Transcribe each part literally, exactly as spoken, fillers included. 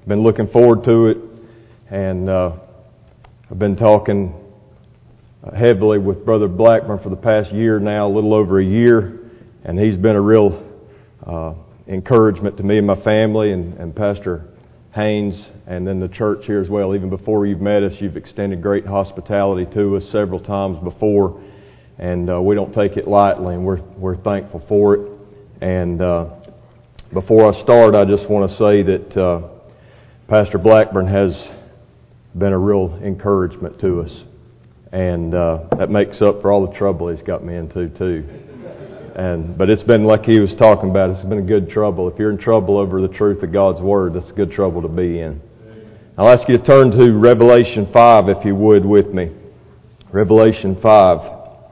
been looking forward to it, and uh, I've been talking heavily with Brother Blackburn for the past year now, a little over a year, and he's been a real uh, encouragement to me and my family, and, and Pastor Haynes, and then the church here as well. Even before you've met us, you've extended great hospitality to us several times before, and uh, we don't take it lightly, and we're we're thankful for it. And uh, before I start, I just want to say that uh, Pastor Blackburn has been a real encouragement to us, and uh, that makes up for all the trouble he's got me into too. And but it's been like he was talking about. It's been a good trouble. If you're in trouble over the truth of God's Word, that's a good trouble to be in. I'll ask you to turn to Revelation five, if you would, with me. Revelation five.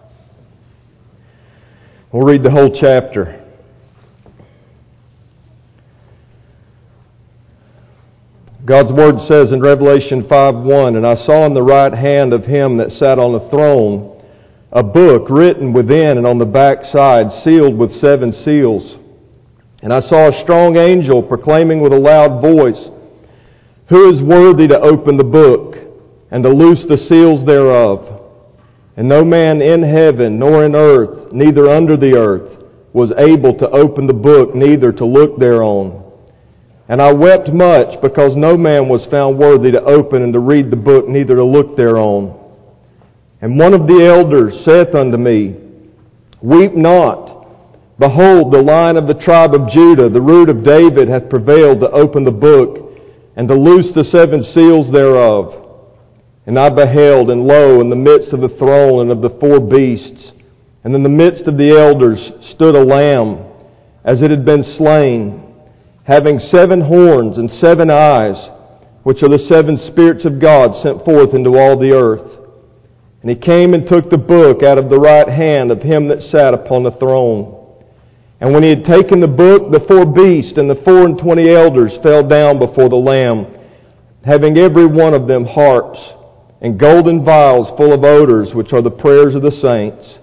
We'll read the whole chapter. God's Word says in Revelation five one, "And I saw in the right hand of him that sat on the throne a book written within and on the back side, sealed with seven seals. And I saw a strong angel proclaiming with a loud voice, 'Who is worthy to open the book and to loose the seals thereof?' And no man in heaven, nor in earth, neither under the earth, was able to open the book, neither to look thereon. And I wept much, because no man was found worthy to open and to read the book, neither to look thereon. And one of the elders saith unto me, Weep not. Behold, the Lion of the tribe of Judah, the root of David, hath prevailed to open the book, and to loose the seven seals thereof. And I beheld, and lo, in the midst of the throne and of the four beasts, and in the midst of the elders, stood a lamb, as it had been slain, having seven horns and seven eyes, which are the seven spirits of God sent forth into all the earth. And he came and took the book out of the right hand of him that sat upon the throne. And when he had taken the book, the four beasts and the four and twenty elders fell down before the Lamb, having every one of them harps and golden vials full of odors, which are the prayers of the saints.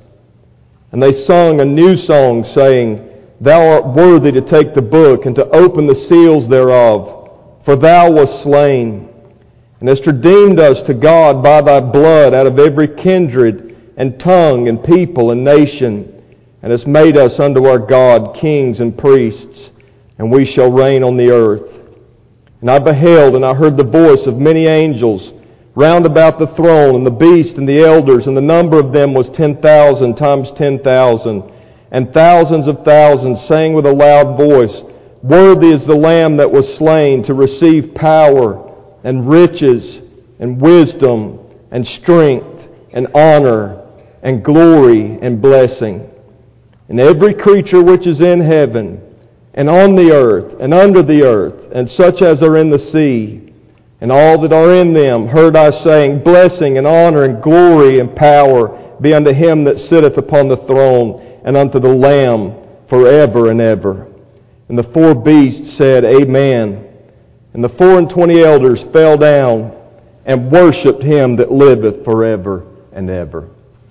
And they sung a new song, saying, Thou art worthy to take the book and to open the seals thereof, for thou wast slain, and hast redeemed us to God by thy blood out of every kindred and tongue and people and nation, and hast made us unto our God kings and priests, and we shall reign on the earth. And I beheld, and I heard the voice of many angels round about the throne, and the beast and the elders, and the number of them was ten thousand times ten thousand, and thousands of thousands, saying with a loud voice, Worthy is the Lamb that was slain to receive power and riches and wisdom and strength and honor and glory and blessing. And every creature which is in heaven and on the earth and under the earth, and such as are in the sea, and all that are in them, heard I saying, Blessing and honor and glory and power be unto him that sitteth upon the throne, and unto the Lamb forever and ever. And the four beasts said, Amen. And the four and twenty elders fell down and worshipped him that liveth forever and ever.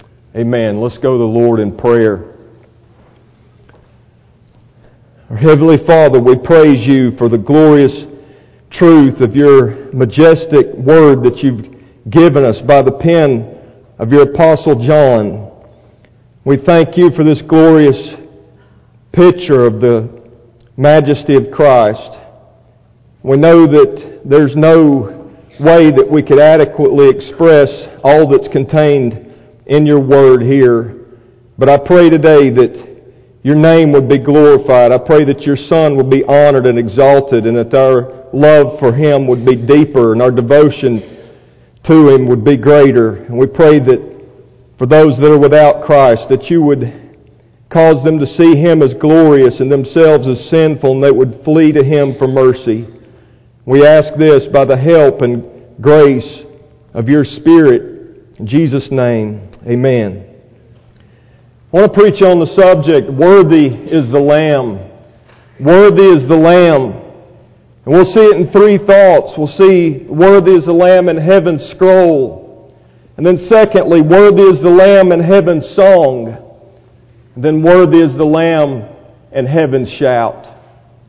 Amen. Let's go to the Lord in prayer. Our Heavenly Father, we praise you for the glorious truth of your majestic word that you've given us by the pen of your Apostle John. We thank you for this glorious picture of the majesty of Christ. We know that there's no way that we could adequately express all that's contained in your word here. But I pray today that your name would be glorified. I pray that your Son would be honored and exalted, and that our love for him would be deeper, and our devotion to him would be greater. And we pray that for those that are without Christ, that you would cause them to see him as glorious and themselves as sinful, and they would flee to him for mercy. We ask this by the help and grace of your Spirit. In Jesus' name, amen. I want to preach on the subject, Worthy is the Lamb. Worthy is the Lamb. And we'll see it in three thoughts. We'll see worthy is the Lamb in heaven's scroll. And then secondly, worthy is the Lamb in heaven's song. And then worthy is the Lamb in heaven's shout.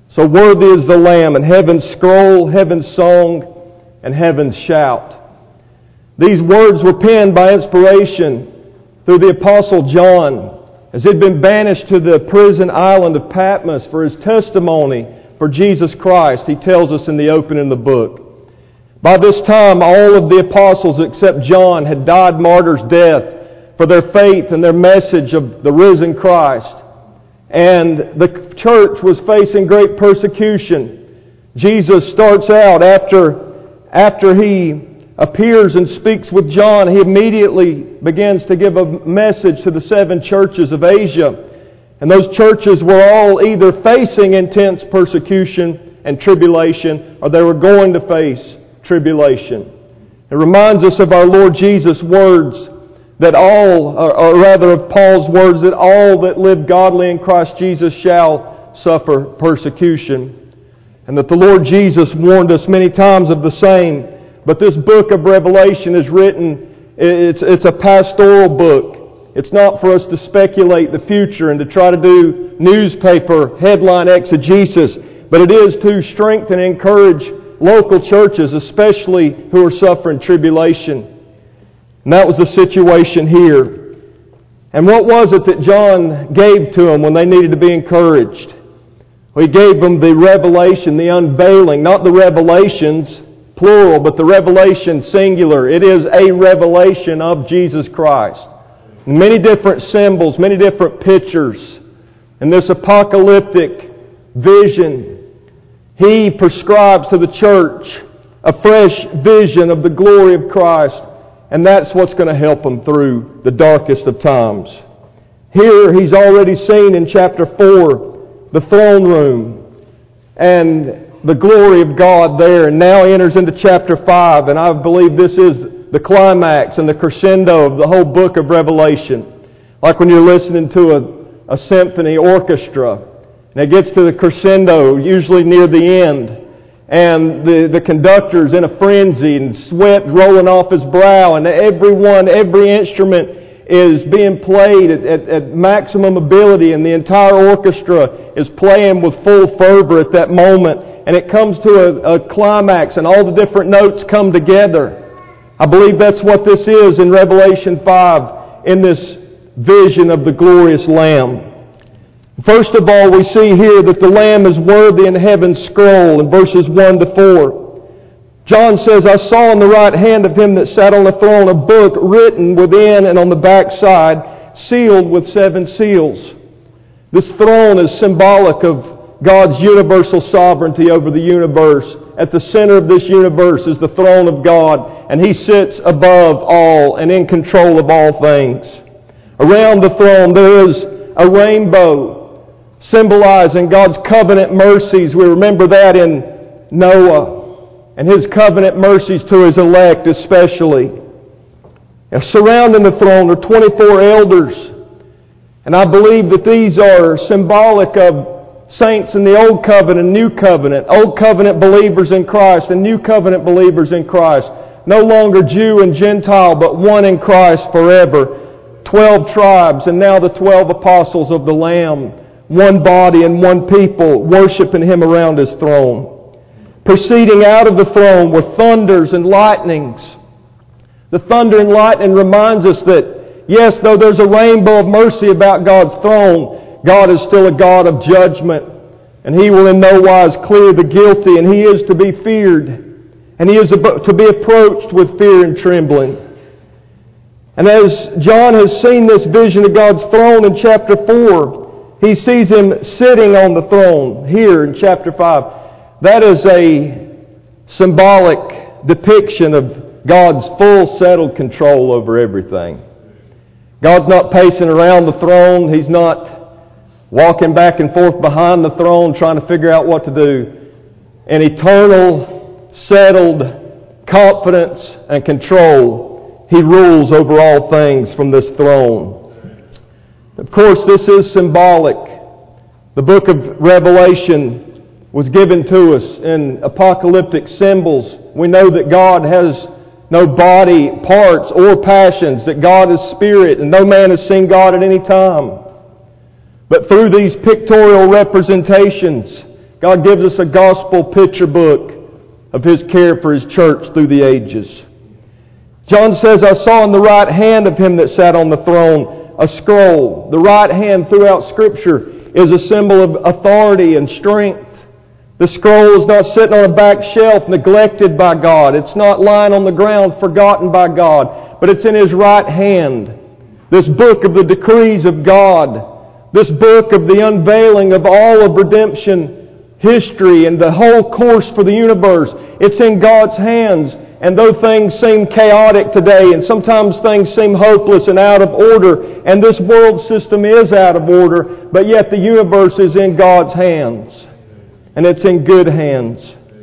So worthy is the Lamb, and heaven's scroll, heaven's song, and heaven's shout. These words were penned by inspiration through the Apostle John, as he'd been banished to the prison island of Patmos for his testimony for Jesus Christ. He tells us in the opening of the book. By this time, all of the apostles except John had died martyr's death for their faith and their message of the risen Christ. And the church was facing great persecution. Jesus starts out after, after he appears and speaks with John, he immediately begins to give a message to the seven churches of Asia. And those churches were all either facing intense persecution and tribulation, or they were going to face tribulation. It reminds us of our Lord Jesus' words that all, or rather of Paul's words, that all that live godly in Christ Jesus shall suffer persecution. And that the Lord Jesus warned us many times of the same. But this book of Revelation is written, it's, it's a pastoral book. It's not for us to speculate the future and to try to do newspaper headline exegesis, but it is to strengthen and encourage local churches, especially who are suffering tribulation. And that was the situation here. And what was it that John gave to them when they needed to be encouraged? Well, he gave them the revelation, the unveiling, not the revelations, plural, but the revelation, singular. It is a revelation of Jesus Christ. Many different symbols, many different pictures. In this apocalyptic vision, he prescribes to the church a fresh vision of the glory of Christ, and that's what's going to help them through the darkest of times. Here, he's already seen in chapter four the throne room and the glory of God there, and now enters into chapter five, and I believe this is the climax and the crescendo of the whole book of Revelation. Like when you're listening to a, a symphony orchestra, and it gets to the crescendo, usually near the end, and the, the conductor's in a frenzy and sweat rolling off his brow, and everyone, every instrument is being played at, at, at maximum ability, and the entire orchestra is playing with full fervor at that moment, and it comes to a, a climax, and all the different notes come together. I believe that's what this is in Revelation five, in this vision of the glorious Lamb. First of all, we see here that the Lamb is worthy in heaven's scroll in verses one to four. John says, I saw in the right hand of him that sat on the throne a book written within and on the back side, sealed with seven seals. This throne is symbolic of God's universal sovereignty over the universe. At the center of this universe is the throne of God, and He sits above all and in control of all things. Around the throne there is a rainbow symbolizing God's covenant mercies. We remember that in Noah and His covenant mercies to His elect especially. And surrounding the throne are twenty-four elders, and I believe that these are symbolic of saints in the Old Covenant and New Covenant, Old Covenant believers in Christ and New Covenant believers in Christ. No longer Jew and Gentile, but one in Christ forever. Twelve tribes, and now the twelve apostles of the Lamb. One body and one people, worshiping Him around His throne. Proceeding out of the throne were thunders and lightnings. The thunder and lightning reminds us that, yes, though there's a rainbow of mercy about God's throne, God is still a God of judgment, and He will in no wise clear the guilty, and He is to be feared, and He is to be approached with fear and trembling. And as John has seen this vision of God's throne in chapter four, he sees Him sitting on the throne here in chapter five. That is a symbolic depiction of God's full settled control over everything. God's not pacing around the throne. He's not walking back and forth behind the throne trying to figure out what to do. In eternal, settled confidence and control, He rules over all things from this throne. Of course, this is symbolic. The book of Revelation was given to us in apocalyptic symbols. We know that God has no body parts or passions, that God is spirit, and no man has seen God at any time. But through these pictorial representations, God gives us a gospel picture book of His care for His church through the ages. John says, I saw in the right hand of Him that sat on the throne a scroll. The right hand throughout Scripture is a symbol of authority and strength. The scroll is not sitting on a back shelf neglected by God. It's not lying on the ground forgotten by God, but it's in His right hand. This book of the decrees of God, this book of the unveiling of all of redemption history and the whole course for the universe, it's in God's hands. And though things seem chaotic today, and sometimes things seem hopeless and out of order, and this world system is out of order, but yet the universe is in God's hands. And it's in good hands.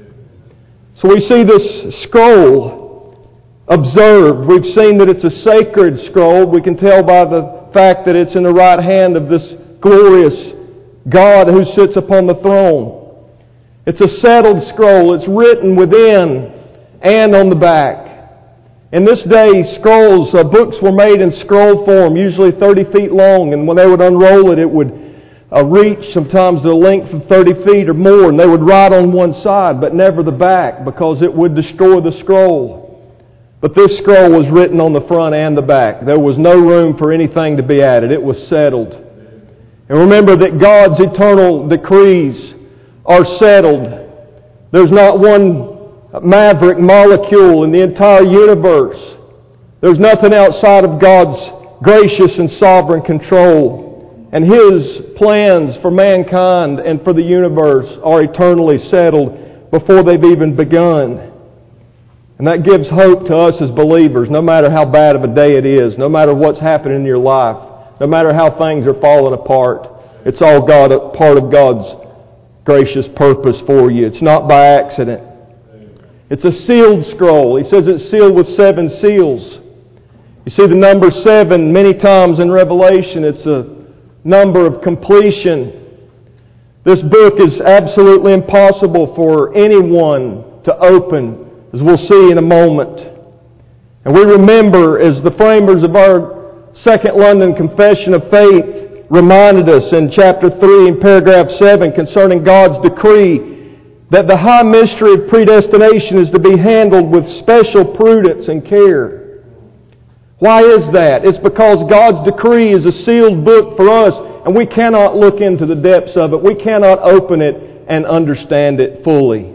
So we see this scroll observed. We've seen that it's a sacred scroll. We can tell by the fact that it's in the right hand of this glorious God who sits upon the throne. It's a settled scroll. It's written within and on the back. In this day, scrolls, uh, books were made in scroll form, usually thirty feet long, and when they would unroll it, it would uh, reach sometimes the length of thirty feet or more, and they would write on one side, but never the back, because it would destroy the scroll. But this scroll was written on the front and the back. There was no room for anything to be added. It was settled. And remember that God's eternal decrees are settled. There's not one maverick molecule in the entire universe. There's nothing outside of God's gracious and sovereign control. And His plans for mankind and for the universe are eternally settled before they've even begun. And that gives hope to us as believers, no matter how bad of a day it is, no matter what's happening in your life, no matter how things are falling apart. It's all God, part of God's gracious purpose for you. It's not by accident. It's a sealed scroll. He says it's sealed with seven seals. You see the number seven many times in Revelation. It's a number of completion. This book is absolutely impossible for anyone to open, as we'll see in a moment. And we remember, as the framers of our Second London Confession of Faith reminded us in chapter three in paragraph seven concerning God's decree, that the high mystery of predestination is to be handled with special prudence and care. Why is that? It's because God's decree is a sealed book for us, and we cannot look into the depths of it. We cannot open it and understand it fully.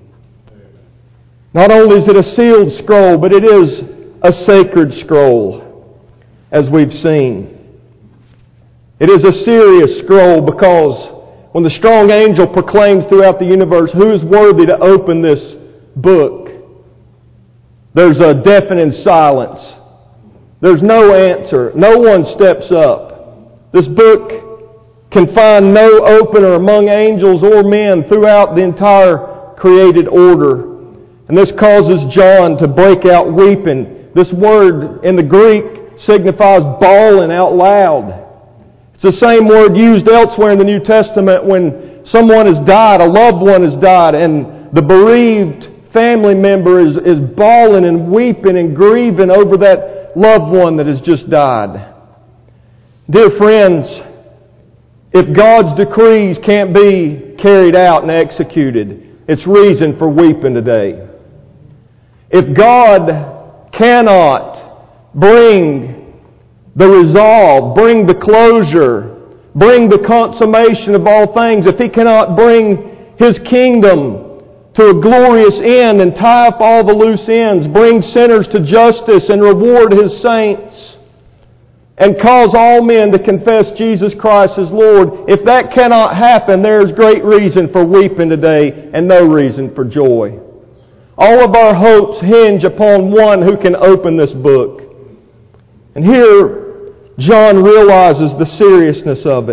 Not only is it a sealed scroll, but it is a sacred scroll, as we've seen. It is a serious scroll because when the strong angel proclaims throughout the universe who is worthy to open this book, there's a deafening silence. There's no answer. No one steps up. This book can find no opener among angels or men throughout the entire created order. And this causes John to break out weeping. This word in the Greek signifies bawling out loud. It's the same word used elsewhere in the New Testament when someone has died, a loved one has died, and the bereaved family member is, is bawling and weeping and grieving over that loved one that has just died. Dear friends, if God's decrees can't be carried out and executed, it's reason for weeping today. If God cannot bring the resolve, bring the closure, bring the consummation of all things, if He cannot bring His kingdom to a glorious end and tie up all the loose ends, bring sinners to justice and reward His saints, and cause all men to confess Jesus Christ as Lord, if that cannot happen, there is great reason for weeping today and no reason for joy. All of our hopes hinge upon one who can open this book. And here, John realizes the seriousness of it.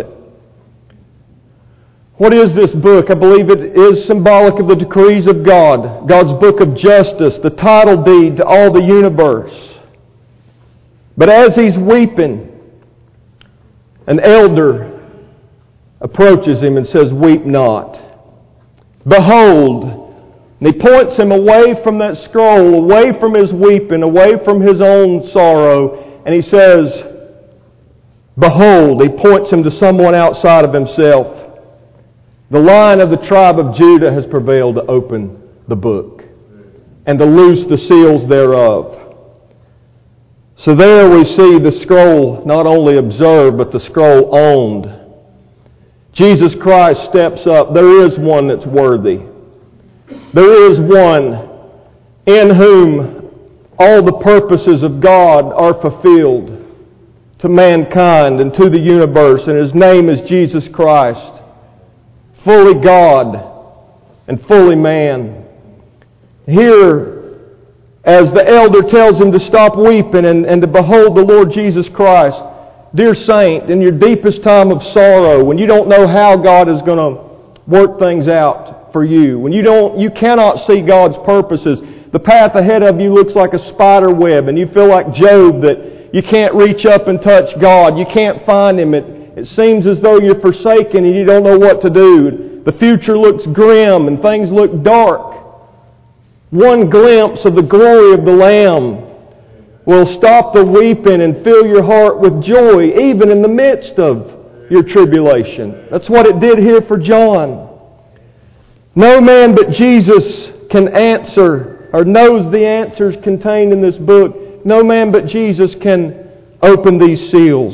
What is this book? I believe it is symbolic of the decrees of God, God's book of justice, the title deed to all the universe. But as he's weeping, an elder approaches him and says, "Weep not. Behold," and he points him away from that scroll, away from his weeping, away from his own sorrow, and he says, "Behold," he points him to someone outside of himself. The Lion of the tribe of Judah has prevailed to open the book and to loose the seals thereof. So there we see the scroll not only observed, but the scroll owned. Jesus Christ steps up. There is one that's worthy. There is one in whom all the purposes of God are fulfilled to mankind and to the universe, and His name is Jesus Christ, fully God and fully man. Here, as the elder tells him to stop weeping and, and to behold the Lord Jesus Christ, dear saint, in your deepest time of sorrow, when you don't know how God is going to work things out for you, when you don't, you cannot see God's purposes, the path ahead of you looks like a spider web, and you feel like Job that you can't reach up and touch God, you can't find Him. It, it seems as though you're forsaken and you don't know what to do. The future looks grim and things look dark. One glimpse of the glory of the Lamb will stop the weeping and fill your heart with joy, even in the midst of your tribulation. That's what it did here for John. No man but Jesus can answer or knows the answers contained in this book. No man but Jesus can open these seals.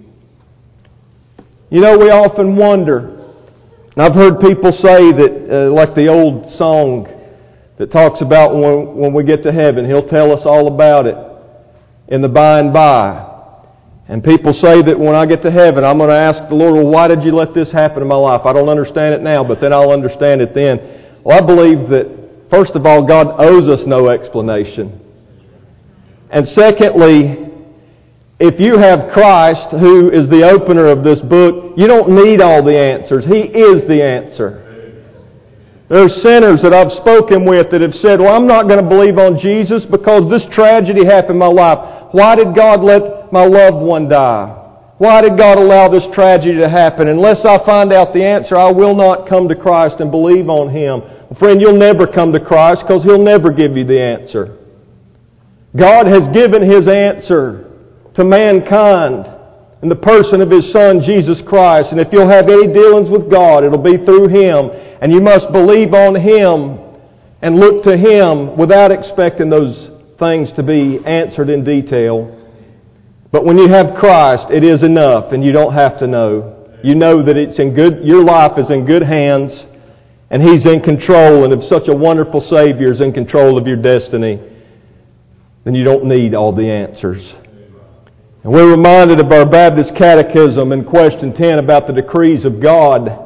You know, we often wonder, and I've heard people say that, uh, like the old song that talks about when, when we get to heaven, He'll tell us all about it in the by and by. And people say that when I get to heaven, I'm going to ask the Lord, well, why did you let this happen in my life? I don't understand it now, but then I'll understand it then. Well, I believe that, first of all, God owes us no explanation. And secondly, if you have Christ, who is the opener of this book, you don't need all the answers. He is the answer. There are sinners that I've spoken with that have said, well, I'm not going to believe on Jesus because this tragedy happened in my life. Why did God let my loved one die? Why did God allow this tragedy to happen? Unless I find out the answer, I will not come to Christ and believe on Him. Well, friend, you'll never come to Christ because He'll never give you the answer. God has given His answer to mankind in the person of His Son, Jesus Christ. And if you'll have any dealings with God, it'll be through Him. And you must believe on Him and look to Him without expecting those things to be answered in detail. But when you have Christ, it is enough and you don't have to know. You know that it's in good, your life is in good hands and He's in control, and if such a wonderful Savior is in control of your destiny, then you don't need all the answers. And we're reminded of our Baptist Catechism in question ten about the decrees of God.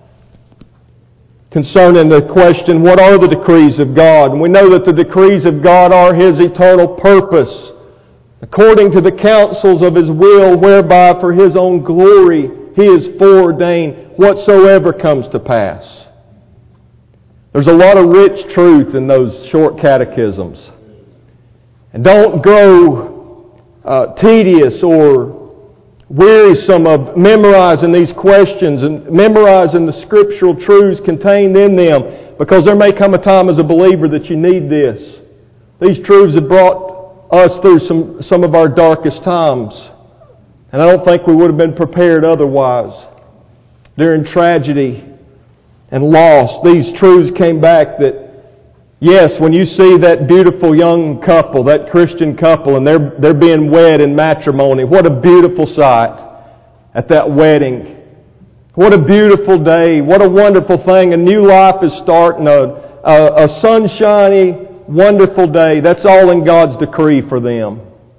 Concerning the question, what are the decrees of God? And we know that the decrees of God are His eternal purpose, according to the counsels of His will, whereby for His own glory He has foreordained whatsoever comes to pass. There's a lot of rich truth in those short catechisms. And don't grow uh, tedious or wearisome of memorizing these questions and memorizing the scriptural truths contained in them, because there may come a time as a believer that you need this. These truths have brought us through some, some of our darkest times, and I don't think we would have been prepared otherwise. During tragedy and loss, these truths came back that, yes, when you see that beautiful young couple, that Christian couple, and they're, they're being wed in matrimony, what a beautiful sight at that wedding. What a beautiful day. What a wonderful thing. A new life is starting. A, a, a sunshiny, wonderful day. That's all in God's decree for them.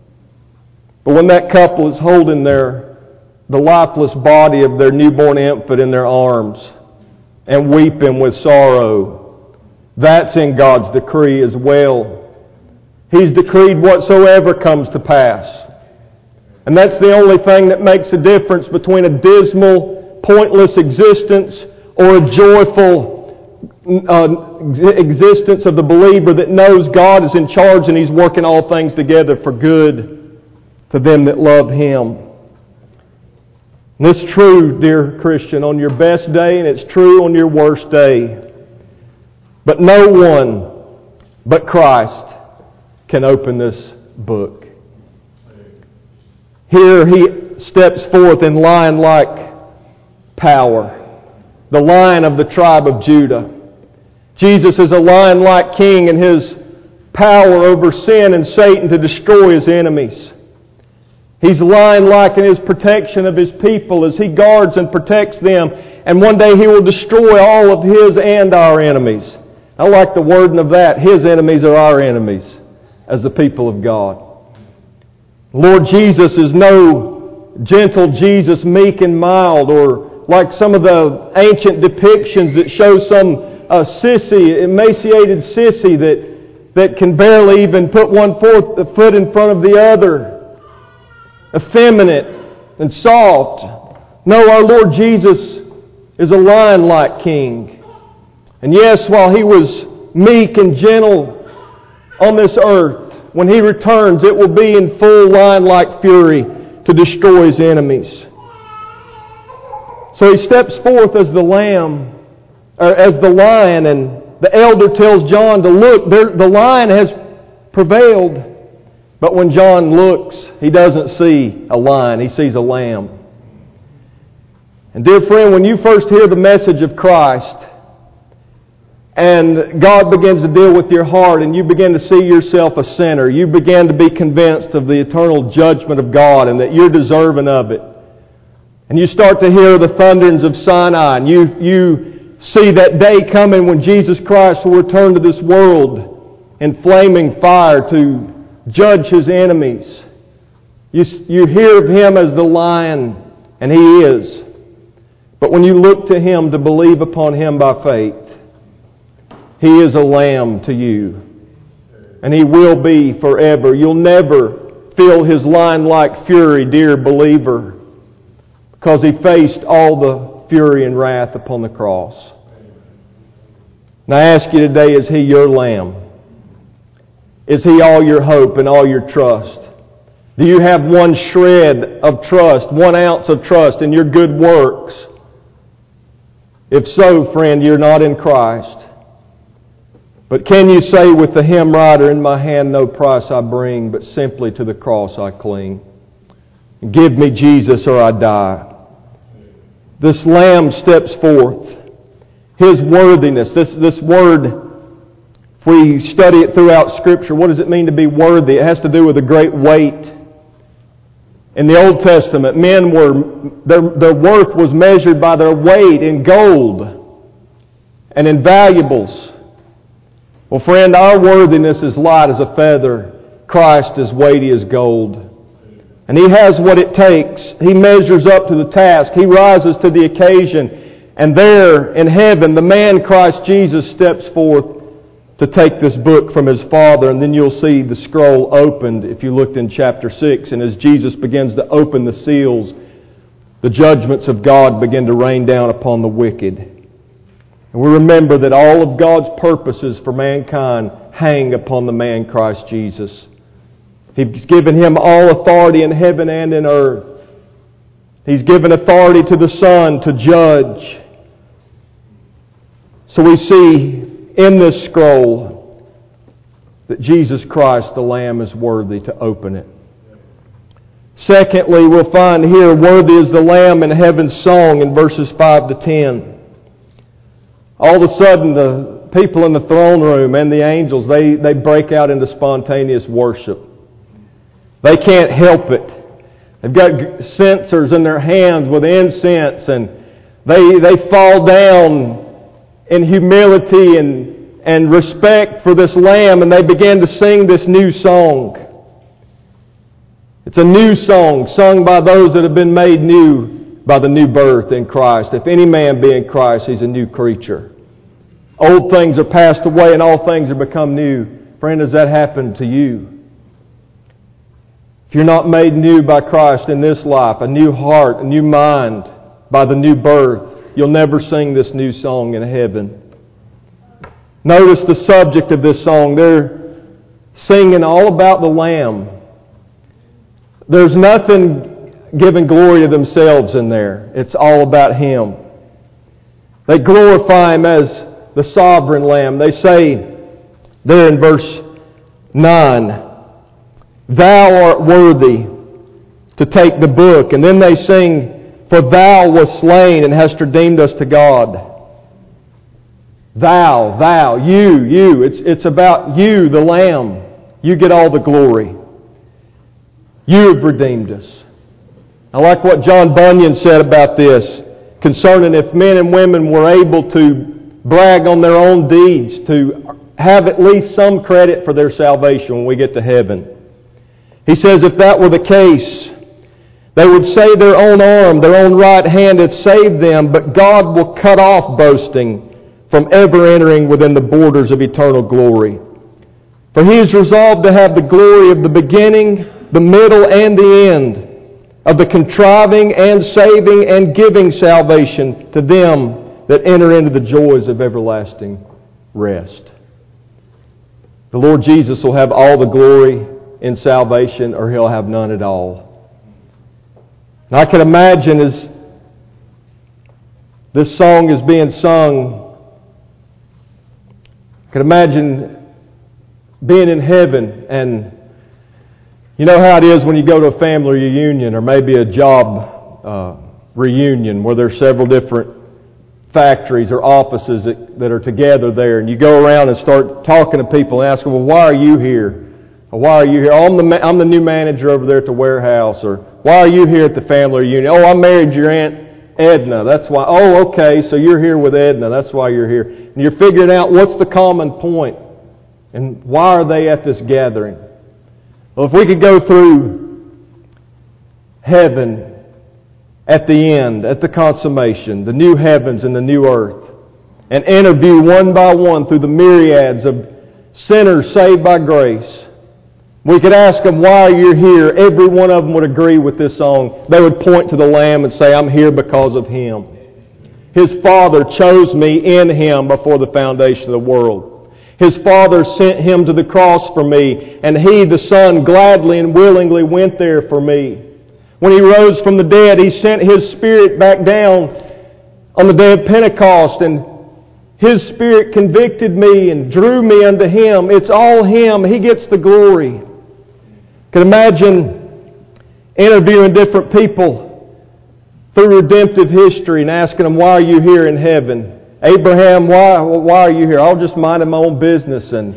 But when that couple is holding their, the lifeless body of their newborn infant in their arms and weeping with sorrow, that's in God's decree as well. He's decreed whatsoever comes to pass. And that's the only thing that makes a difference between a dismal, pointless existence or a joyful uh, existence of the believer that knows God is in charge and He's working all things together for good to them that love Him. And this is true, dear Christian, on your best day, and it's true on your worst day. But no one but Christ can open this book. Here He steps forth in lion-like power. the Lion of the tribe of Judah. Jesus is a lion-like king in His power over sin and Satan to destroy His enemies. He's lion-like in His protection of His people as He guards and protects them. And one day He will destroy all of His and our enemies. I like the wording of that. His enemies are our enemies as the people of God. Lord Jesus is no gentle Jesus, meek and mild, or like some of the ancient depictions that show some uh, sissy, emaciated sissy that, that can barely even put one foot in front of the other. Effeminate and soft. No, our Lord Jesus is a lion-like king. And yes, while He was meek and gentle on this earth, when He returns, it will be in full lion-like fury to destroy His enemies. So He steps forth as the lamb, or as the lion, and the elder tells John to look. There, the lion has prevailed. But when John looks, he doesn't see a lion, he sees a lamb. And dear friend, when you first hear the message of Christ, and God begins to deal with your heart, and you begin to see yourself a sinner, you begin to be convinced of the eternal judgment of God and that you're deserving of it. And you start to hear the thunderings of Sinai, and you, you see that day coming when Jesus Christ will return to this world in flaming fire to judge His enemies. You, you hear of Him as the lion, and He is. But when you look to Him to believe upon Him by faith, He is a lamb to you. And He will be forever. You'll never feel His lion-like fury, dear believer, because He faced all the fury and wrath upon the cross. And I ask you today, is He your lamb? Is He all your hope and all your trust? Do you have one shred of trust, one ounce of trust in your good works? If so, friend, you're not in Christ. But can you say with the hymn writer, in my hand no price I bring, but simply to the cross I cling. Give me Jesus or I die. This Lamb steps forth. His worthiness, this, this word, if we study it throughout Scripture, what does it mean to be worthy? It has to do with a great weight. In the Old Testament, men were, their, their worth was measured by their weight in gold and in valuables. Well, friend, our worthiness is light as a feather. Christ is weighty as gold. And He has what it takes. He measures up to the task. He rises to the occasion. And there in heaven, the man Christ Jesus steps forth to take this book from His Father. And then you'll see the scroll opened if you looked in chapter six. And as Jesus begins to open the seals, the judgments of God begin to rain down upon the wicked. And we remember that all of God's purposes for mankind hang upon the man Christ Jesus. He's given Him all authority in heaven and in earth. He's given authority to the Son to judge. So we see in this scroll that Jesus Christ, the Lamb, is worthy to open it. Secondly, we'll find here, worthy is the Lamb in heaven's song in verses five to ten. All of a sudden, the people in the throne room and the angels, they, they break out into spontaneous worship. They can't help it. They've got censers in their hands with incense, and they, they fall down in humility and, and respect for this Lamb, and they begin to sing this new song. It's a new song sung by those that have been made new by the new birth in Christ. If any man be in Christ, he's a new creature. Old things are passed away and all things are become new. Friend, has that happened to you? If you're not made new by Christ in this life, a new heart, a new mind by the new birth, you'll never sing this new song in heaven. Notice the subject of this song. They're singing all about the Lamb. There's nothing giving glory to themselves in there. It's all about Him. They glorify Him as the sovereign Lamb. They say there in verse nine, Thou art worthy to take the book. And then they sing, For Thou wast slain and hast redeemed us to God. Thou, Thou, You, You. It's, it's about You, the Lamb. You get all the glory. You have redeemed us. I like what John Bunyan said about this concerning if men and women were able to brag on their own deeds, to have at least some credit for their salvation when we get to heaven. He says if that were the case, they would say their own arm, their own right hand had saved them, but God will cut off boasting from ever entering within the borders of eternal glory. For He is resolved to have the glory of the beginning, the middle, and the end, of the contriving and saving and giving salvation to them that enter into the joys of everlasting rest. The Lord Jesus will have all the glory in salvation, or He'll have none at all. And I can imagine as this song is being sung, I can imagine being in heaven, and you know how it is when you go to a family reunion or maybe a job uh, reunion where there's several different factories or offices that, that are together there, and you go around and start talking to people and ask them, well, why are you here? Or why are you here? Oh, I'm the, I'm the new manager over there at the warehouse. Or why are you here at the family reunion? Oh, I married your Aunt Edna. That's why. Oh, okay, so you're here with Edna. That's why you're here. And you're figuring out what's the common point and why are they at this gathering. Well, if we could go through heaven at the end, at the consummation, the new heavens and the new earth, and interview one by one through the myriads of sinners saved by grace, we could ask them, why are you here? Every one of them would agree with this song. They would point to the Lamb and say, I'm here because of Him. His Father chose me in Him before the foundation of the world. His Father sent Him to the cross for me, and He, the Son, gladly and willingly went there for me. When He rose from the dead, He sent His Spirit back down on the day of Pentecost, and His Spirit convicted me and drew me unto Him. It's all Him. He gets the glory. I can imagine interviewing different people through redemptive history and asking them, why are you here in heaven? Abraham, why, why are you here? I was just minding my own business, and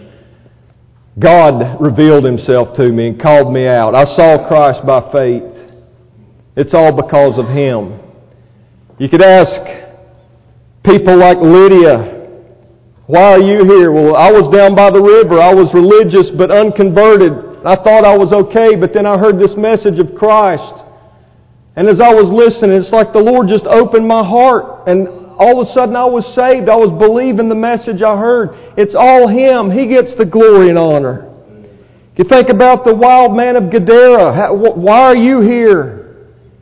God revealed Himself to me and called me out. I saw Christ by faith. It's all because of Him. You could ask people like Lydia, why are you here? Well, I was down by the river. I was religious but unconverted. I thought I was okay, but then I heard this message of Christ. And as I was listening, it's like the Lord just opened my heart, and all of a sudden I was saved. I was believing the message I heard. It's all Him. He gets the glory and honor. You think about the wild man of Gadara. Why are you here?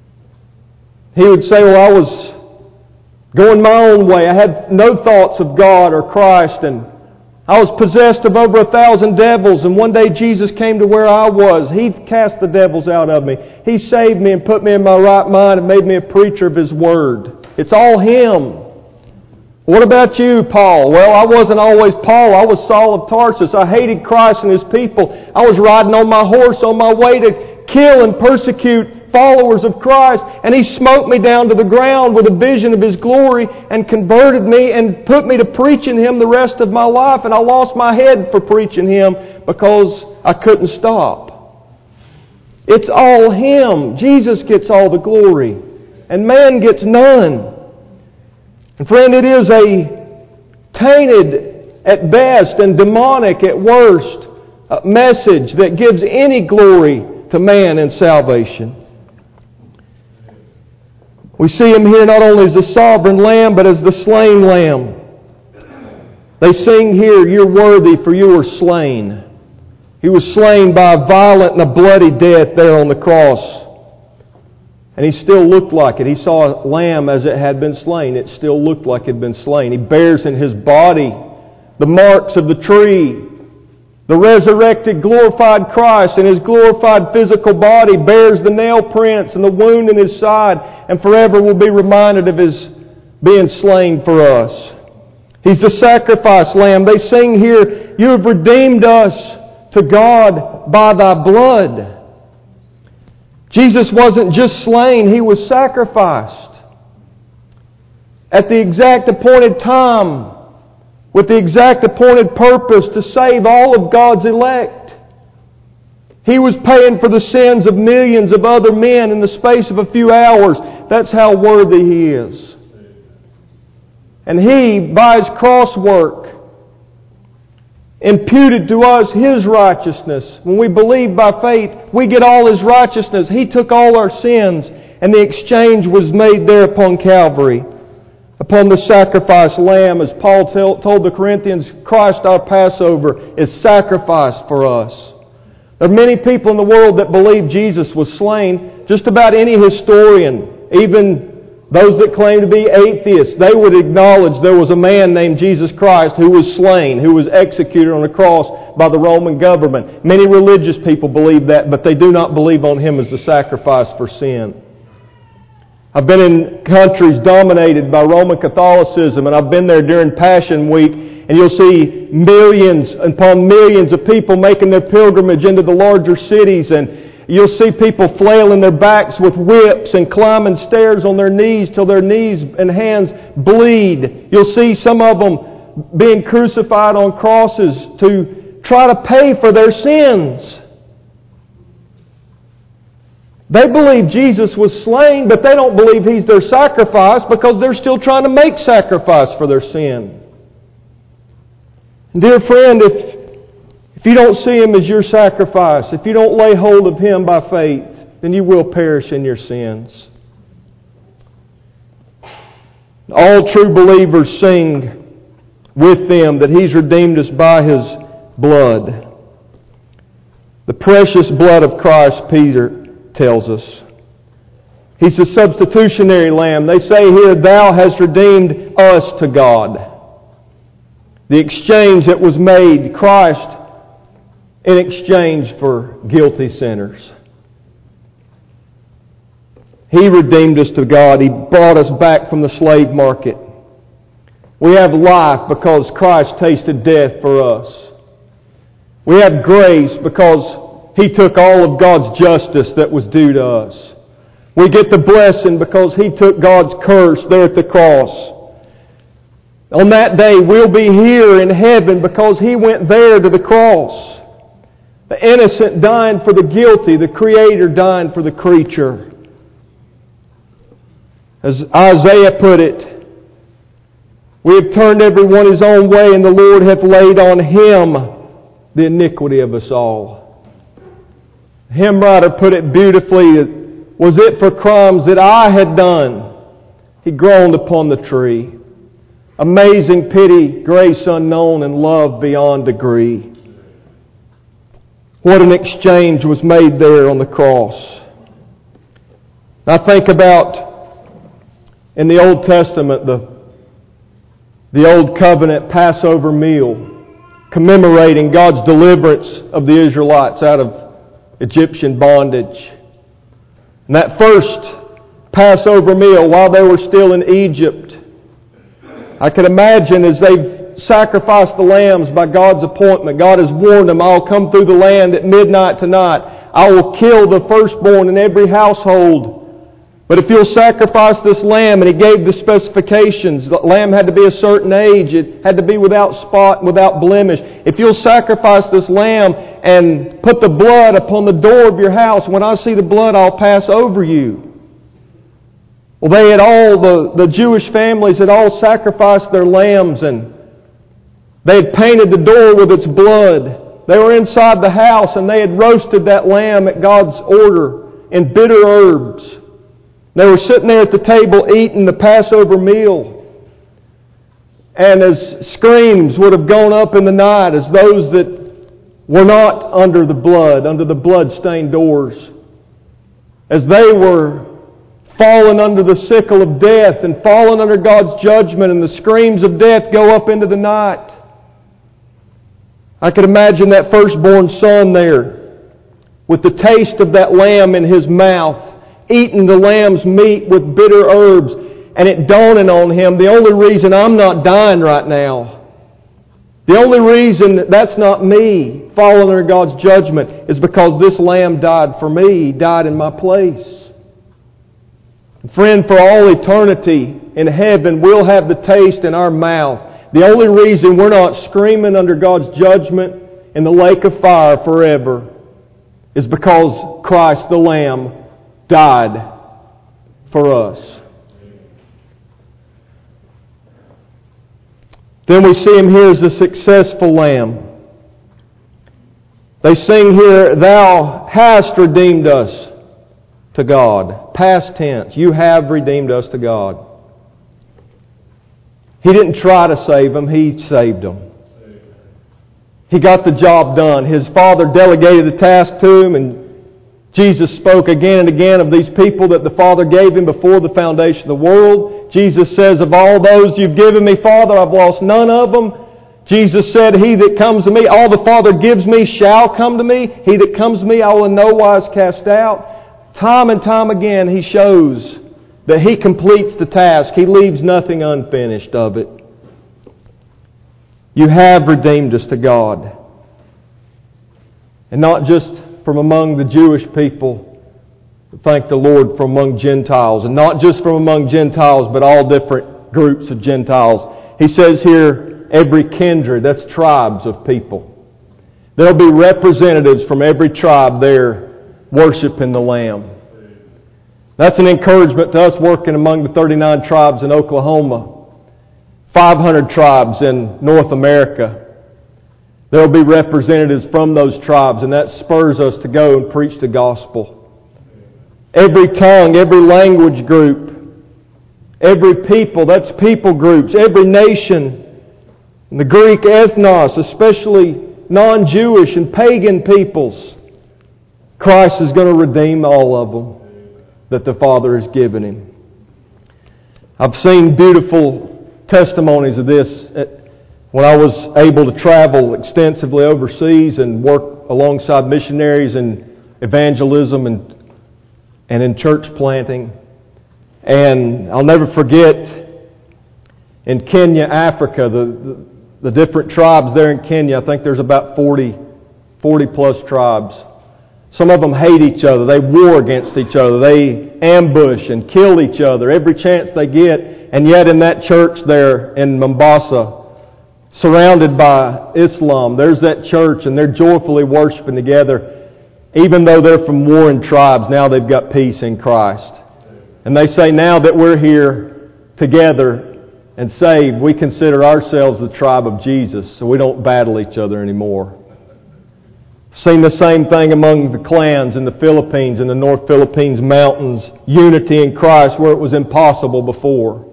He would say, well, I was going my own way. I had no thoughts of God or Christ, and I was possessed of over a thousand devils, and one day Jesus came to where I was. He cast the devils out of me. He saved me and put me in my right mind and made me a preacher of His Word. It's all Him. What about you, Paul? Well, I wasn't always Paul. I was Saul of Tarsus. I hated Christ and His people. I was riding on my horse on my way to kill and persecute followers of Christ, and He smote me down to the ground with a vision of His glory and converted me and put me to preaching Him the rest of my life, and I lost my head for preaching Him because I couldn't stop. It's all Him. Jesus gets all the glory, and man gets none. And friend, it is a tainted at best and demonic at worst message that gives any glory to man in salvation. We see Him here not only as the sovereign Lamb, but as the slain Lamb. They sing here, you're worthy for you were slain. He was slain by a violent and a bloody death there on the cross. And He still looked like it. He saw a lamb as it had been slain. It still looked like it had been slain. He bears in His body the marks of the tree. The resurrected, glorified Christ in His glorified physical body bears the nail prints and the wound in His side, and forever will be reminded of His being slain for us. He's the sacrifice lamb. They sing here, you have redeemed us to God by Thy blood. Jesus wasn't just slain, He was sacrificed. At the exact appointed time, with the exact appointed purpose to save all of God's elect. He was paying for the sins of millions of other men in the space of a few hours. That's how worthy He is. And He, by His cross work, imputed to us His righteousness. When we believe by faith, we get all His righteousness. He took all our sins, and the exchange was made there upon Calvary, upon the sacrificed lamb. As Paul tell, told the Corinthians, Christ our Passover is sacrificed for us. There are many people in the world that believe Jesus was slain. Just about any historian, even those that claim to be atheists, they would acknowledge there was a man named Jesus Christ who was slain, who was executed on a cross by the Roman government. Many religious people believe that, but they do not believe on Him as the sacrifice for sin. I've been in countries dominated by Roman Catholicism, and I've been there during Passion Week, and you'll see millions upon millions of people making their pilgrimage into the larger cities, and you'll see people flailing their backs with whips and climbing stairs on their knees till their knees and hands bleed. You'll see some of them being crucified on crosses to try to pay for their sins. They believe Jesus was slain, but they don't believe He's their sacrifice because they're still trying to make sacrifice for their sin. Dear friend, if If you don't see Him as your sacrifice, if you don't lay hold of Him by faith, then you will perish in your sins. All true believers sing with them that He's redeemed us by His blood. The precious blood of Christ, Peter tells us. He's the substitutionary lamb. They say here, Thou hast redeemed us to God. The exchange that was made, Christ in exchange for guilty sinners. He redeemed us to God. He brought us back from the slave market. We have life because Christ tasted death for us. We have grace because He took all of God's justice that was due to us. We get the blessing because He took God's curse there at the cross. On that day, we'll be here in heaven because He went there to the cross. The innocent dying for the guilty, the Creator dying for the creature. As Isaiah put it, we have turned every one his own way, and the Lord hath laid on Him the iniquity of us all. The hymn writer put it beautifully, was it for crimes that I had done? He groaned upon the tree. Amazing pity, grace unknown, and love beyond degree. What an exchange was made there on the cross. I think about in the Old Testament, the, the Old Covenant Passover meal, commemorating God's deliverance of the Israelites out of Egyptian bondage. And that first Passover meal, while they were still in Egypt, I can imagine as they've sacrificed the lambs by God's appointment. God has warned them, I'll come through the land at midnight tonight. I will kill the firstborn in every household. But if you'll sacrifice this lamb, and He gave the specifications, the lamb had to be a certain age, it had to be without spot, without blemish. If you'll sacrifice this lamb and put the blood upon the door of your house, when I see the blood, I'll pass over you. Well, they had all, the, the Jewish families had all sacrificed their lambs, and they had painted the door with its blood. They were inside the house and they had roasted that lamb at God's order in bitter herbs. They were sitting there at the table eating the Passover meal. And as screams would have gone up in the night as those that were not under the blood, under the blood-stained doors, as they were fallen under the sickle of death and fallen under God's judgment, and the screams of death go up into the night. I could imagine that firstborn son there with the taste of that lamb in his mouth, eating the lamb's meat with bitter herbs, and it dawning on him, the only reason I'm not dying right now The only reason that that's not me falling under God's judgment is because this Lamb died for me. He died in my place. Friend, for all eternity in heaven, we'll have the taste in our mouth. The only reason we're not screaming under God's judgment in the lake of fire forever is because Christ the Lamb died for us. Then we see Him here as a successful Lamb. They sing here, Thou hast redeemed us to God. Past tense. You have redeemed us to God. He didn't try to save them. He saved them. He got the job done. His Father delegated the task to Him, and Jesus spoke again and again of these people that the Father gave Him before the foundation of the world. Jesus says, of all those you've given me, Father, I've lost none of them. Jesus said, He that comes to me, all the Father gives me shall come to me. He that comes to me, I will in no wise cast out. Time and time again, He shows that He completes the task. He leaves nothing unfinished of it. You have redeemed us to God. And not just from among the Jewish people, but thank the Lord, from among Gentiles. And not just from among Gentiles, but all different groups of Gentiles. He says here, every kindred, that's tribes of people. There'll be representatives from every tribe there worshiping the Lamb. That's an encouragement to us working among the thirty-nine tribes in Oklahoma. five hundred tribes in North America. There will be representatives from those tribes, and that spurs us to go and preach the gospel. Every tongue, every language group, every people, that's people groups, every nation, and the Greek ethnos, especially non-Jewish and pagan peoples, Christ is going to redeem all of them that the Father has given Him. I've seen beautiful testimonies of this when I was able to travel extensively overseas and work alongside missionaries in evangelism and, and in church planting. And I'll never forget in Kenya, Africa, the, the, the different tribes there in Kenya. I think there's about forty, forty plus tribes. Some of them hate each other. They war against each other. They ambush and kill each other every chance they get. And yet in that church there in Mombasa, surrounded by Islam, there's that church and they're joyfully worshiping together. Even though they're from warring tribes, now they've got peace in Christ. And they say now that we're here together and saved, we consider ourselves the tribe of Jesus, so we don't battle each other anymore. Seen the same thing among the clans in the Philippines, in the North Philippines mountains. Unity in Christ where it was impossible before.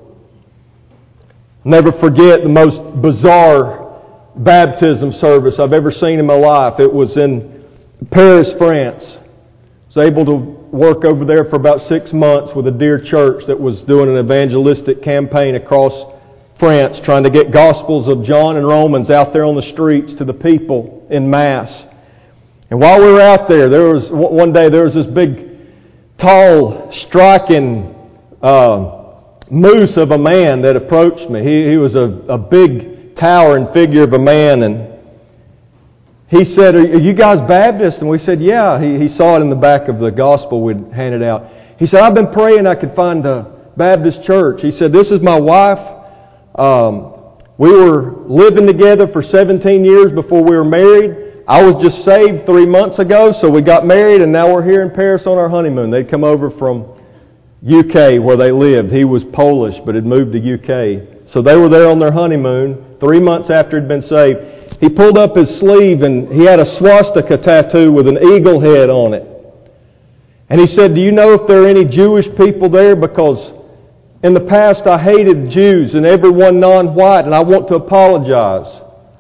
Never forget the most bizarre baptism service I've ever seen in my life. It was in Paris, France. I was able to work over there for about six months with a dear church that was doing an evangelistic campaign across France, trying to get Gospels of John and Romans out there on the streets to the people in mass. And while we were out there, there was one day there was this big, tall, striking uh, moose of a man that approached me. He, he was a, a big, towering figure of a man, and he said, "Are you guys Baptists?" And we said, "Yeah." He, he saw it in the back of the gospel we'd handed out. He said, "I've been praying I could find a Baptist church." He said, "This is my wife. Um, we were living together for seventeen years before we were married. I was just saved three months ago, so we got married, and now we're here in Paris on our honeymoon." They'd come over from U K where they lived. He was Polish, but had moved to U K. So they were there on their honeymoon, three months after he'd been saved. He pulled up his sleeve, and he had a swastika tattoo with an eagle head on it. And he said, "Do you know if there are any Jewish people there? Because in the past I hated Jews and everyone non-white, and I want to apologize."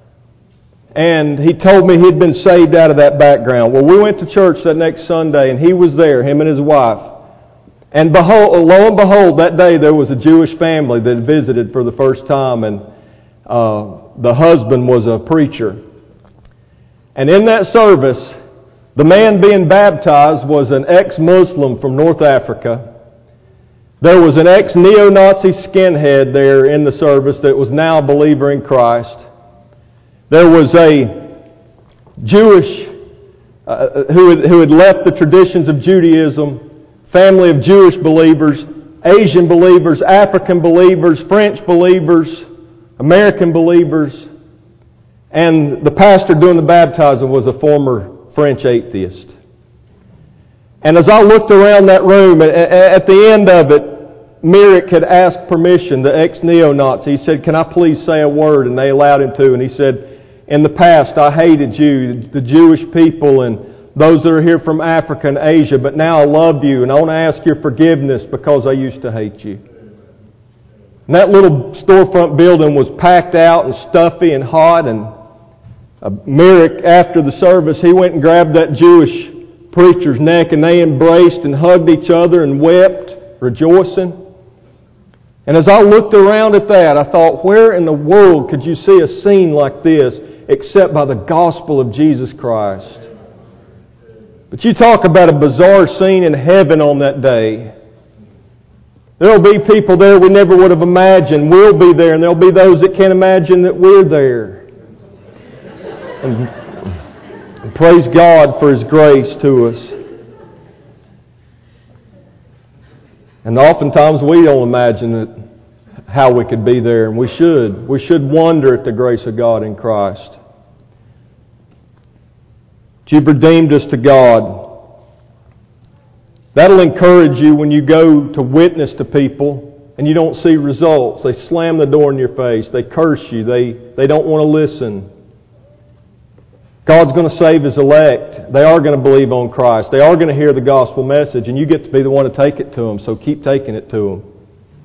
And he told me he'd been saved out of that background. Well, we went to church that next Sunday, and he was there, him and his wife. And behold, lo and behold, that day there was a Jewish family that visited for the first time, and uh, the husband was a preacher. And in that service, the man being baptized was an ex-Muslim from North Africa. There was an ex-neo-Nazi skinhead there in the service that was now a believer in Christ. There was a Jewish, uh, who, had, who had left the traditions of Judaism, family of Jewish believers, Asian believers, African believers, French believers, American believers, and the pastor doing the baptizing was a former French atheist. And as I looked around that room, at the end of it, Merrick had asked permission, the ex-neo-Nazi. He said, "Can I please say a word?" And they allowed him to. And he said, "In the past I hated you, the Jewish people, and those that are here from Africa and Asia, but now I love you, and I want to ask your forgiveness because I used to hate you." And that little storefront building was packed out and stuffy and hot, and uh, Merrick, after the service, he went and grabbed that Jewish preacher's neck, and they embraced and hugged each other and wept, rejoicing. And as I looked around at that, I thought, where in the world could you see a scene like this except by the gospel of Jesus Christ? But you talk about a bizarre scene in heaven on that day. There will be people there we never would have imagined. We'll be there, and there will be those that can't imagine that we're there. And, and praise God for His grace to us. And oftentimes we don't imagine it, how we could be there, and we should. We should wonder at the grace of God in Christ. You've redeemed us to God. That'll encourage you when you go to witness to people and you don't see results. They slam the door in your face. They curse you. They, they don't want to listen. God's going to save His elect. They are going to believe on Christ. They are going to hear the gospel message, and you get to be the one to take it to them, so keep taking it to them.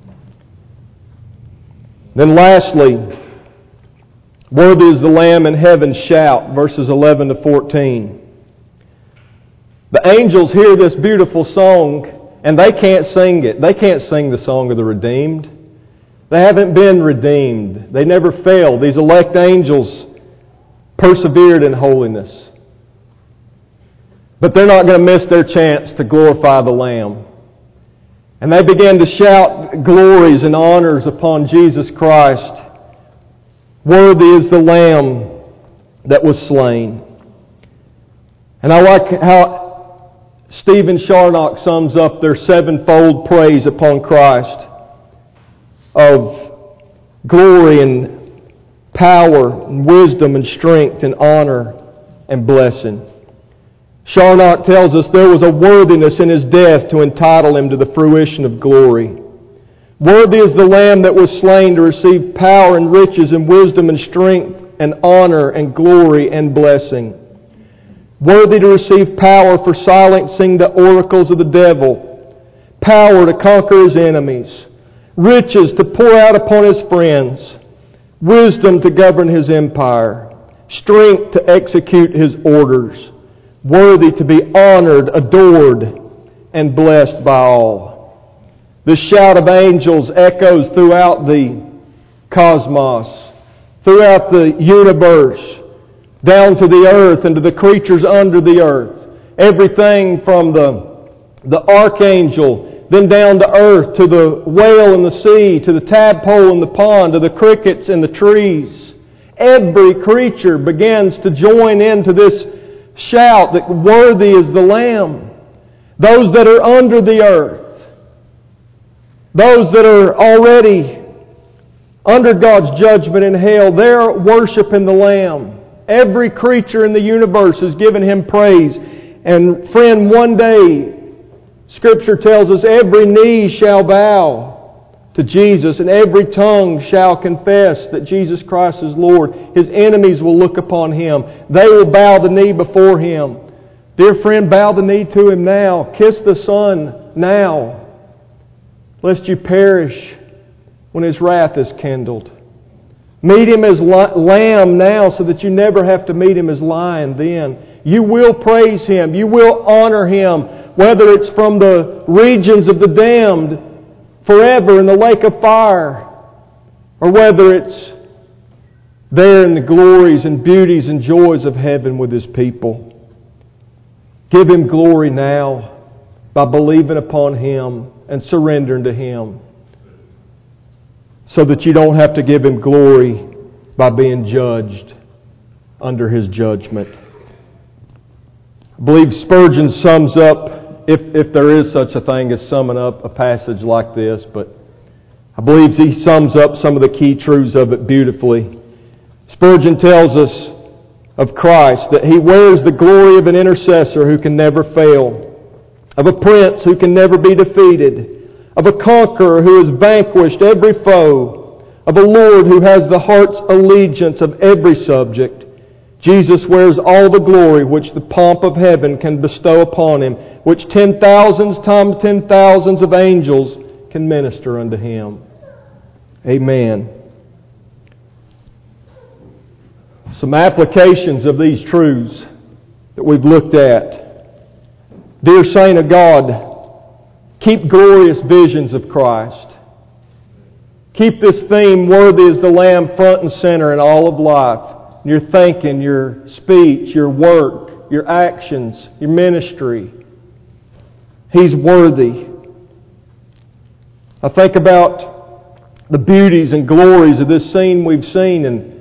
Then lastly, worthy is the Lamb in heaven shout, verses eleven to fourteen. The angels hear this beautiful song, and they can't sing it. They can't sing the song of the redeemed. They haven't been redeemed. They never failed. These elect angels persevered in holiness. But they're not going to miss their chance to glorify the Lamb. And they began to shout glories and honors upon Jesus Christ. Worthy is the Lamb that was slain. And I like how Stephen Charnock sums up their sevenfold praise upon Christ of glory and power and wisdom and strength and honor and blessing. Charnock tells us there was a worthiness in His death to entitle Him to the fruition of glory. Worthy is the Lamb that was slain to receive power and riches and wisdom and strength and honor and glory and blessing. Worthy to receive power for silencing the oracles of the devil, power to conquer his enemies, riches to pour out upon his friends, wisdom to govern his empire, strength to execute his orders, worthy to be honored, adored, and blessed by all. The shout of angels echoes throughout the cosmos, throughout the universe, down to the earth and to the creatures under the earth. Everything from the, the archangel, then down to earth, to the whale in the sea, to the tadpole in the pond, to the crickets in the trees. Every creature begins to join into this shout that worthy is the Lamb. Those that are under the earth, those that are already under God's judgment in hell, they're worshiping the Lamb. Every creature in the universe is giving Him praise. And friend, one day, Scripture tells us every knee shall bow to Jesus and every tongue shall confess that Jesus Christ is Lord. His enemies will look upon Him. They will bow the knee before Him. Dear friend, bow the knee to Him now. Kiss the Son now, lest you perish when His wrath is kindled. Meet Him as lamb now so that you never have to meet Him as lion then. You will praise Him. You will honor Him, whether it's from the regions of the damned forever in the lake of fire, or whether it's there in the glories and beauties and joys of heaven with His people. Give Him glory now by believing upon Him and surrendering to Him, so that you don't have to give Him glory by being judged under His judgment. I believe Spurgeon sums up, if, if there is such a thing as summing up a passage like this, but I believe he sums up some of the key truths of it beautifully. Spurgeon tells us of Christ that He wears the glory of an intercessor who can never fail, of a prince who can never be defeated, of a conqueror who has vanquished every foe, of a Lord who has the heart's allegiance of every subject. Jesus wears all the glory which the pomp of heaven can bestow upon Him, which ten thousands times ten thousands of angels can minister unto Him. Amen. Some applications of these truths that we've looked at. Dear saint of God, keep glorious visions of Christ. Keep this theme, worthy as the Lamb, front and center in all of life. Your thinking, your speech, your work, your actions, your ministry. He's worthy. I think about the beauties and glories of this scene we've seen, and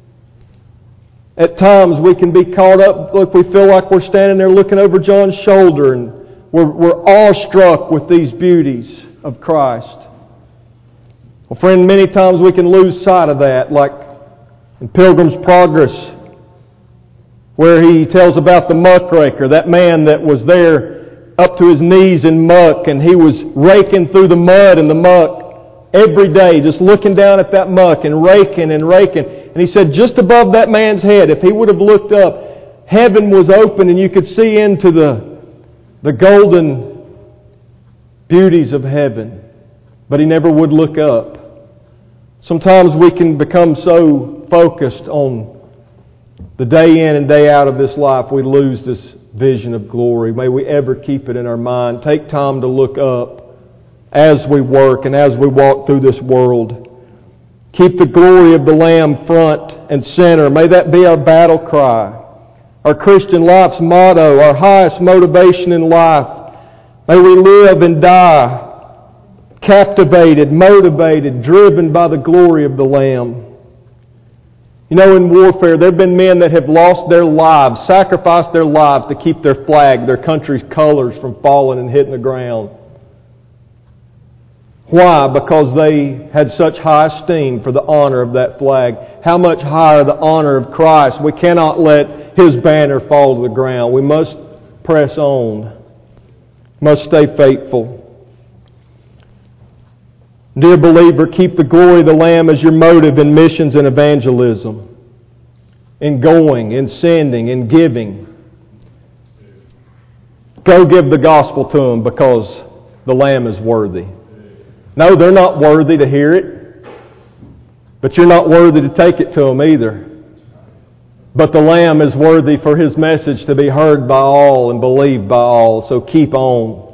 at times we can be caught up, look, we feel like we're standing there looking over John's shoulder, and we're, we're awestruck with these beauties of Christ. Well, friend, many times we can lose sight of that, like in Pilgrim's Progress, where he tells about the muckraker, that man that was there up to his knees in muck, and he was raking through the mud and the muck every day, just looking down at that muck and raking and raking. And he said just above that man's head, if he would have looked up, heaven was open and you could see into the, the golden beauties of heaven. But he never would look up. Sometimes we can become so focused on the day in and day out of this life, we lose this vision of glory. May we ever keep it in our mind. Take time to look up as we work and as we walk through this world. Keep the glory of the Lamb front and center. May that be our battle cry, our Christian life's motto, our highest motivation in life. May we live and die captivated, motivated, driven by the glory of the Lamb. You know, in warfare, there have been men that have lost their lives, sacrificed their lives to keep their flag, their country's colors from falling and hitting the ground. Why? Because they had such high esteem for the honor of that flag. How much higher the honor of Christ? We cannot let His banner fall to the ground. We must press on. Must stay faithful. Dear believer, keep the glory of the Lamb as your motive in missions and evangelism, in going, in sending, in giving. Go give the gospel to them because the Lamb is worthy. No, they're not worthy to hear it, but you're not worthy to take it to them either. But the Lamb is worthy for His message to be heard by all and believed by all, so keep on.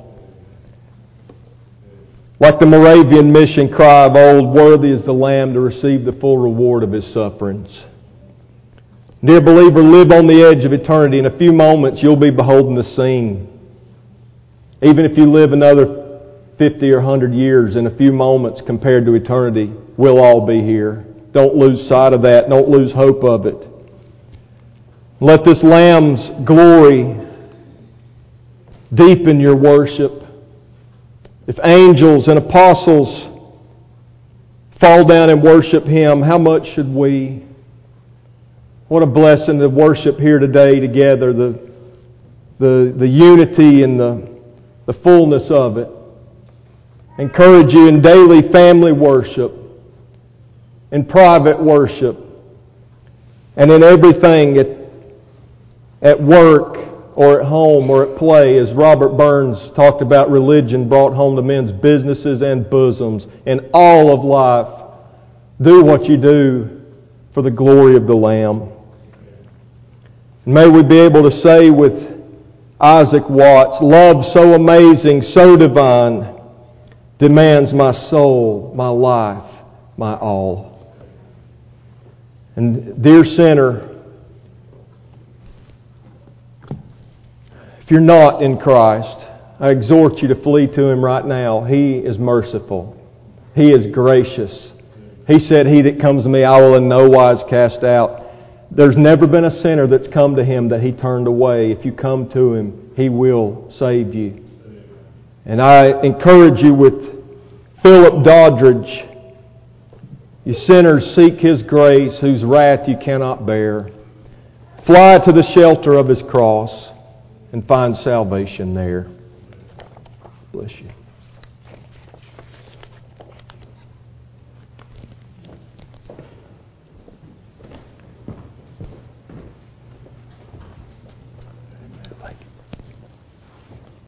Like the Moravian mission cry of old, worthy is the Lamb to receive the full reward of His sufferings. Dear believer, live on the edge of eternity. In a few moments, you'll be beholding the scene. Even if you live another fifty or one hundred years, in a few moments compared to eternity, we'll all be here. Don't lose sight of that. Don't lose hope of it. Let this Lamb's glory deepen your worship. If angels and apostles fall down and worship Him, how much should we? What a blessing to worship here today together, the, the, the unity and the, the fullness of it. Encourage you in daily family worship, in private worship, and in everything at, at work, or at home, or at play, as Robert Burns talked about religion brought home to men's businesses and bosoms. In all of life, do what you do for the glory of the Lamb. May we be able to say with Isaac Watts, love so amazing, so divine, demands my soul, my life, my all. And dear sinner, if you're not in Christ, I exhort you to flee to Him right now. He is merciful. He is gracious. He said, He that comes to me, I will in no wise cast out. There's never been a sinner that's come to Him that He turned away. If you come to Him, He will save you. And I encourage you with Philip Doddridge. You sinners, seek His grace, whose wrath you cannot bear. Fly to the shelter of His cross and find salvation there. Bless you.